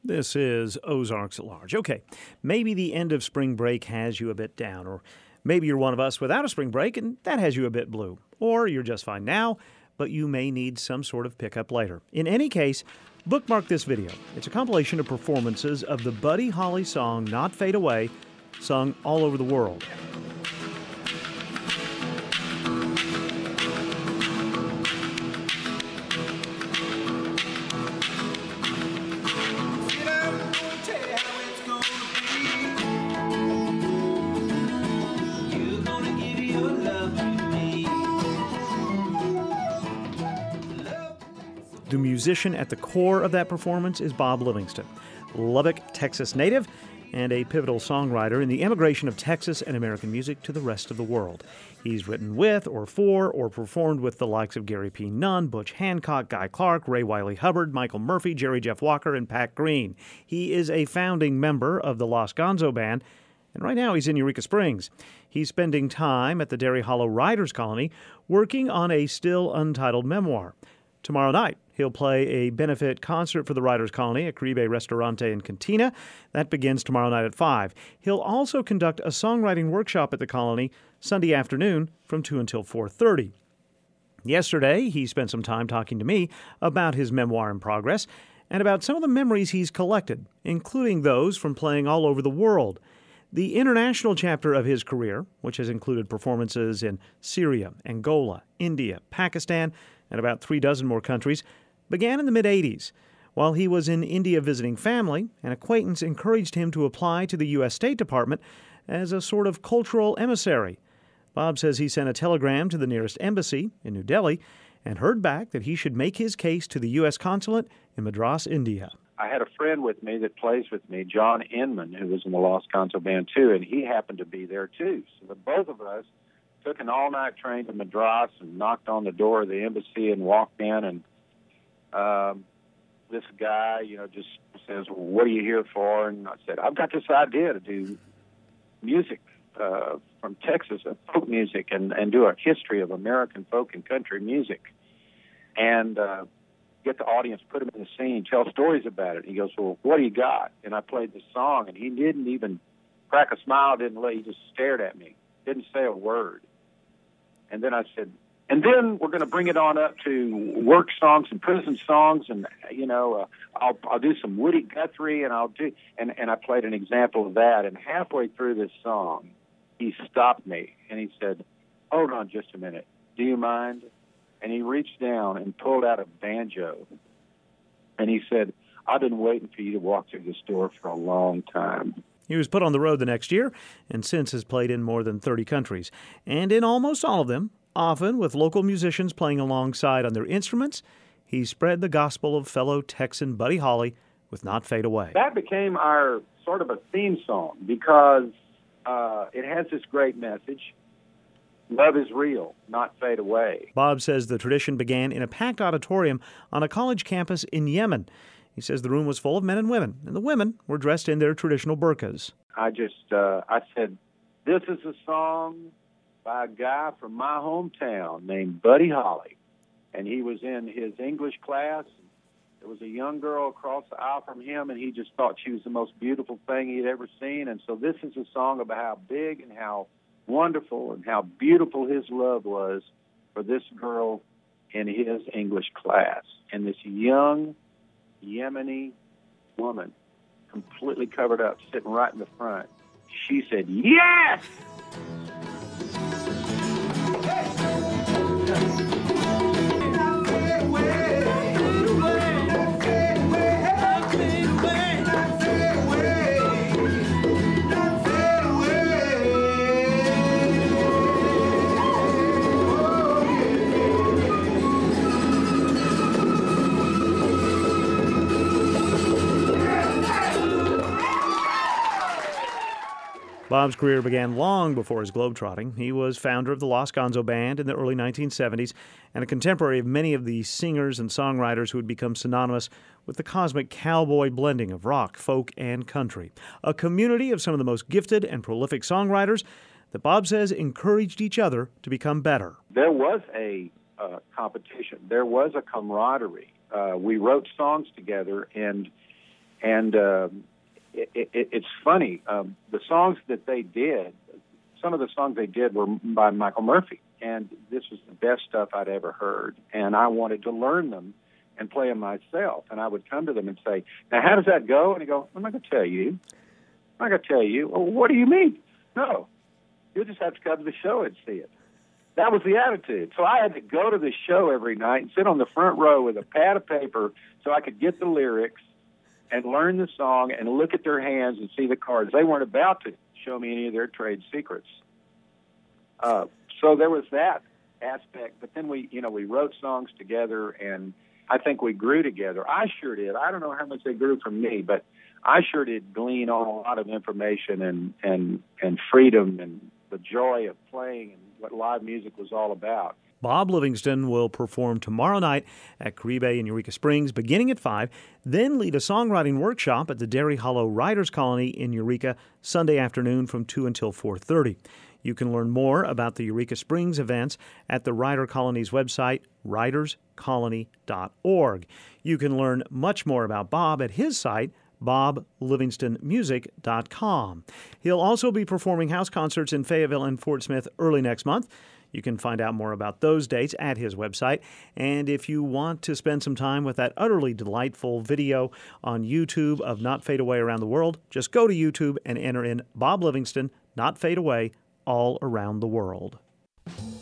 This is Ozarks at Large. Okay, maybe the end of spring break has you a bit down, or maybe you're one of us without a spring break and that has you a bit blue. Or you're just fine now, but you may need some sort of pickup later. In any case, bookmark this video. It's a compilation of performances of the Buddy Holly song Not Fade Away, sung all over the world. The musician at the core of that performance is Bob Livingston, Lubbock, Texas native, and a pivotal songwriter in the immigration of Texas and American music to the rest of the world. He's written with, or for, or performed with the likes of Gary P. Nunn, Butch Hancock, Guy Clark, Ray Wiley Hubbard, Michael Murphy, Jerry Jeff Walker, and Pat Green. He is a founding member of the Los Gonzo Band, and right now he's in Eureka Springs. He's spending time at the Derry Hollow Writers Colony working on a still untitled memoir. Tomorrow night, he'll play a benefit concert for the Writers Colony at Caribe Restaurante and Cantina. That begins tomorrow night at 5. He'll also conduct a songwriting workshop at the Colony Sunday afternoon from 2 until 4:30. Yesterday, he spent some time talking to me about his memoir in progress and about some of the memories he's collected, including those from playing all over the world. The international chapter of his career, which has included performances in Syria, Angola, India, Pakistan, and about 36 more countries, began in the mid-'80s. While he was in India visiting family, an acquaintance encouraged him to apply to the U.S. State Department as a sort of cultural emissary. Bob says he sent a telegram to the nearest embassy in New Delhi and heard back that he should make his case to the U.S. consulate in Madras, India. I had a friend with me that plays with me, John Inman, who was in the Los Gonzo Band too, and he happened to be there too. So the both of us took an all-night train to Madras and knocked on the door of the embassy and walked in, and this guy, just says, well, what are you here for? And I said, I've got this idea to do music from Texas, folk music, and do a history of American folk and country music. And get the audience, put them in the scene, tell stories about it. And he goes, well, what do you got? And I played the song, and he didn't even crack a smile, he just stared at me, didn't say a word. And then I said, and then we're going to bring it on up to work songs and prison songs, and I'll do some Woody Guthrie, and and I played an example of that. And halfway through this song, he stopped me and he said, "Hold on just a minute. Do you mind?" And he reached down and pulled out a banjo, and he said, "I've been waiting for you to walk through this door for a long time." He was put on the road the next year and since has played in more than 30 countries. And in almost all of them, often with local musicians playing alongside on their instruments, he spread the gospel of fellow Texan Buddy Holly with Not Fade Away. That became our sort of a theme song because it has this great message. Love is real, not fade away. Bob says the tradition began in a packed auditorium on a college campus in Yemen. He says the room was full of men and women, and the women were dressed in their traditional burqas. I said, this is a song by a guy from my hometown named Buddy Holly. And he was in his English class. There was a young girl across the aisle from him, and he just thought she was the most beautiful thing he'd ever seen. And so this is a song about how big and how wonderful and how beautiful his love was for this girl in his English class. And this young Yemeni woman, completely covered up, sitting right in the front, she said, "Yes!" Bob's career began long before his globetrotting. He was founder of the Los Gonzo Band in the early 1970s and a contemporary of many of the singers and songwriters who had become synonymous with the cosmic cowboy blending of rock, folk, and country. A community of some of the most gifted and prolific songwriters that Bob says encouraged each other to become better. There was a competition. There was a camaraderie. We wrote songs together, and And it's funny. The songs that they did, some of the songs they did were by Michael Murphy, and this was the best stuff I'd ever heard. And I wanted to learn them and play them myself. And I would come to them and say, "Now, how does that go?" And he'd go, "I'm not going to tell you. I'm not going to tell you." "Well, what do you mean?" "No, you'll just have to come to the show and see it." That was the attitude. So I had to go to the show every night and sit on the front row with a pad of paper so I could get the lyrics and learn the song and look at their hands and see the cards. They weren't about to show me any of their trade secrets. So there was that aspect. But then we wrote songs together, and I think we grew together. I sure did. I don't know how much they grew from me, but I sure did glean on a lot of information and freedom and the joy of playing and what live music was all about. Bob Livingston will perform tomorrow night at Caribe in Eureka Springs beginning at 5, then lead a songwriting workshop at the Dairy Hollow Writers Colony in Eureka Sunday afternoon from 2 until 4:30. You can learn more about the Eureka Springs events at the Writer Colony's website, writerscolony.org. You can learn much more about Bob at his site, boblivingstonmusic.com. He'll also be performing house concerts in Fayetteville and Fort Smith early next month. You can find out more about those dates at his website. And if you want to spend some time with that utterly delightful video on YouTube of Not Fade Away Around the World, just go to YouTube and enter in Bob Livingston, Not Fade Away, All Around the World.